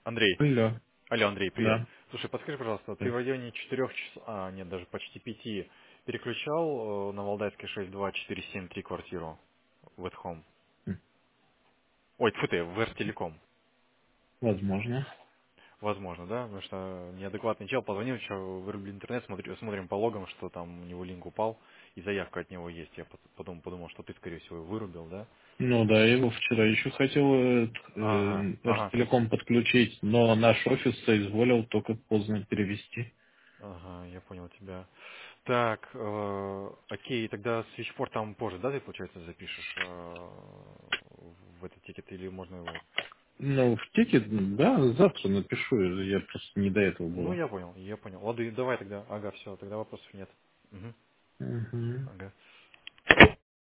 Андрей. Алло, Алло, Андрей, привет. да. Слушай, подскажи, пожалуйста, ты в районе 4 часов, нет, даже почти 5, переключал на Валдайской 62473 квартиру в At Home? Ой, тьфу ты, в Эртелеком. Возможно. Возможно, да? Потому что неадекватный чел позвонил, еще вырубили интернет, смотрим по логам, что там у него линк упал, и заявка от него есть. Я потом подумал, что ты, скорее всего, вырубил, да? Ну да, я его вчера еще хотел Ага, ага, Ростелеком подключить, но наш офис соизволил только поздно перевести. ага, я понял тебя. Так, окей, тогда свитчпорт там позже, да, ты, получается, запишешь в этот тикет, или можно его... Ну, в тикет, да, завтра напишу, я просто не до этого Ну, было. я понял, я понял. Лады, давай тогда, ага, все, тогда вопросов нет. Мгм. Угу. Ага.